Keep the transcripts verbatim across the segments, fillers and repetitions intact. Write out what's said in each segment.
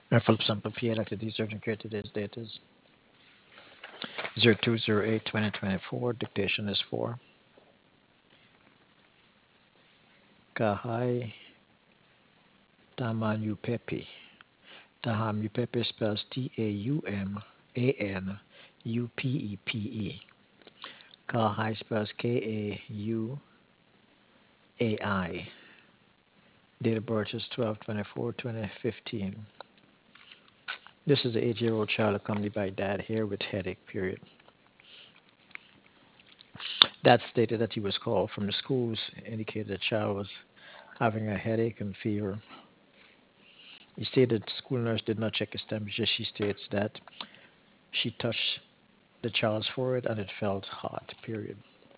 And Philip Sample P A activity surgeon care today's date is zero two zero eight twenty twenty-four. Dictation is for Kahai Tamanupepe. Tahamupepe spells T A U M A N U P E P E. Kahai spells K A U A I. Date of birth is twelve twenty-four twenty fifteen. This is an eight-year-old child accompanied by dad here with headache, period. Dad stated that he was called from the schools, indicated the child was having a headache and fever. He stated the school nurse did not check his temperature. She states that she touched the child's forehead and it felt hot, period.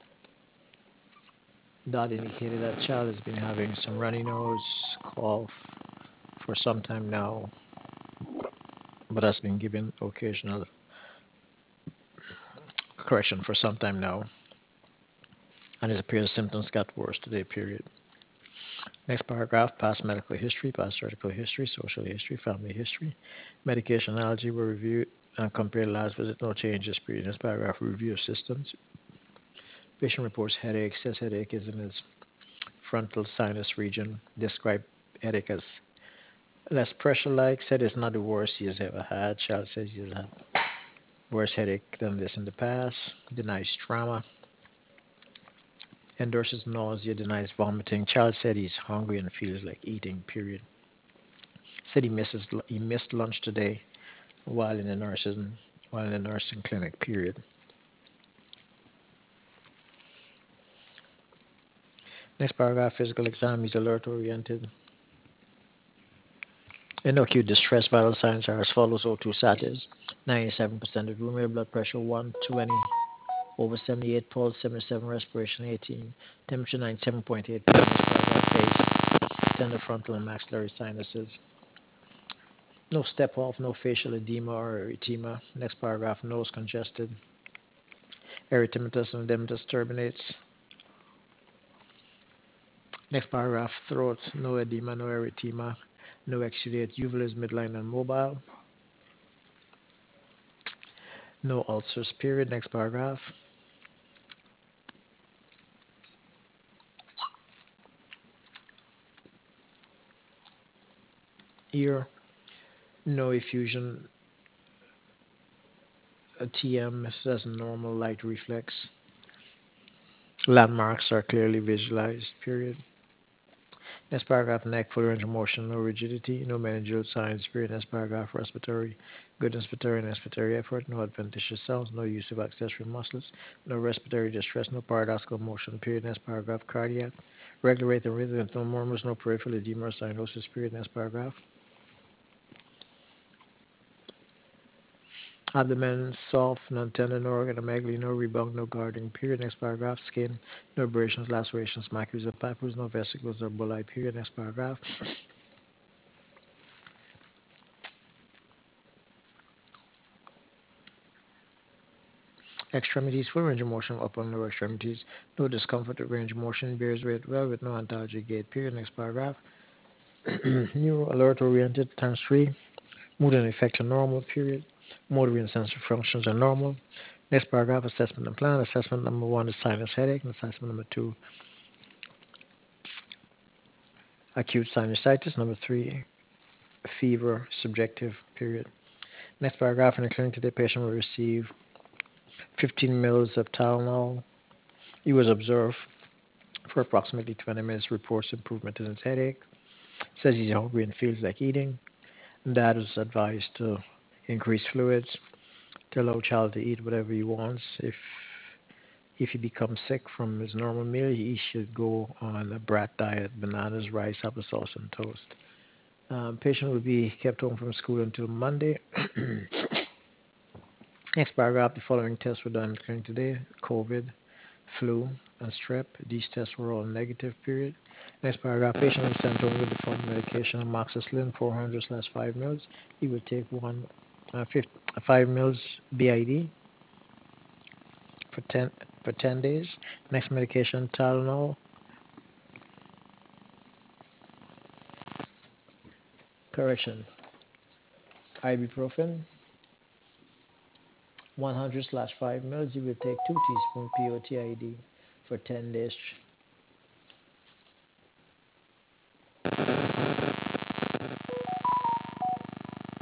Dad indicated that the child has been having some runny nose, cough for some time now, but has been given occasional correction for some time now, and it appears symptoms got worse today, period. Next paragraph, past medical history, past surgical history, social history, family history. Medication allergy were reviewed and compared last visit, no changes, period. Next paragraph, review of systems. Patient reports headache, says headache is in his frontal sinus region. Described headache as less pressure-like, said it's not the worst he has ever had. Child says he has had worse headache than this in the past. Denies trauma. Endorses nausea, denies vomiting. Child said he's hungry and feels like eating, period. Said he misses he missed lunch today while in the nursing while in the nursing clinic, period. Next paragraph, physical exam, he's alert oriented. In acute distress, vital signs are as follows: O two status, ninety-seven percent of room air, blood pressure one twenty over seventy-eight, pulse seventy-seven, respiration eighteen, temperature ninety-seven point eight, face, tender frontal and maxillary sinuses. No step off, no facial edema or erythema. Next paragraph, nose congested. Erythematous and edematous turbinates. Next paragraph, throat, no edema, no erythema, no exudate. Uvula is midline and mobile. No ulcers, period. Next paragraph. Ear, no effusion. A T M says normal light reflex. Landmarks are clearly visualized, period. Next paragraph, neck, full range of motion, no rigidity, no meningeal signs, period. Next paragraph, respiratory, good inspiratory and expiratory effort, no adventitious sounds, no use of accessory muscles, no respiratory distress, no paradoxical motion, period. Next paragraph, cardiac, regular rate and rhythm, no murmurs, no peripheral edema or cyanosis, period. Next paragraph. Abdomen soft, non-tender, no organomegaly, no rebound, no guarding, period. Next paragraph. Skin, no abrasions, lacerations, macules, or papules, no vesicles or bullae, period. Next paragraph. Extremities, full range of motion, upper and lower extremities, no discomfort with range of motion, bears weight well with no ontology gait, period. Next paragraph. Neuro alert oriented, times three. Mood and effect are normal, period. Motor and sensory functions are normal. Next paragraph, assessment and plan. Assessment number one is sinus headache, and assessment number two, acute sinusitis. Number three, fever, subjective, period. Next paragraph, in the clinic today, patient will receive fifteen mils of Tylenol. He was observed for approximately twenty minutes, reports improvement in his headache, says he's hungry and feels like eating. Dad was advised to increase fluids, to allow child to eat whatever he wants. If if he becomes sick from his normal meal, he should go on a brat diet, bananas, rice, applesauce, and toast. Um, patient will be kept home from school until Monday. Next paragraph, the following tests were done in the clinic today: COVID, flu, and strep. These tests were all negative, period. Next paragraph, patient was sent home with the following medication: amoxicillin, four hundred slash five mils. He would take one, uh, five mils B I D for ten, for ten days. Next medication, Tylenol. Correction. Ibuprofen, one hundred slash five mils. You will take two teaspoon P O T I D for ten days.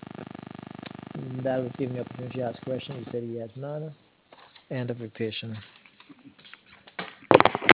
That would give me opportunity to ask questions. He said he had none. End of the patient.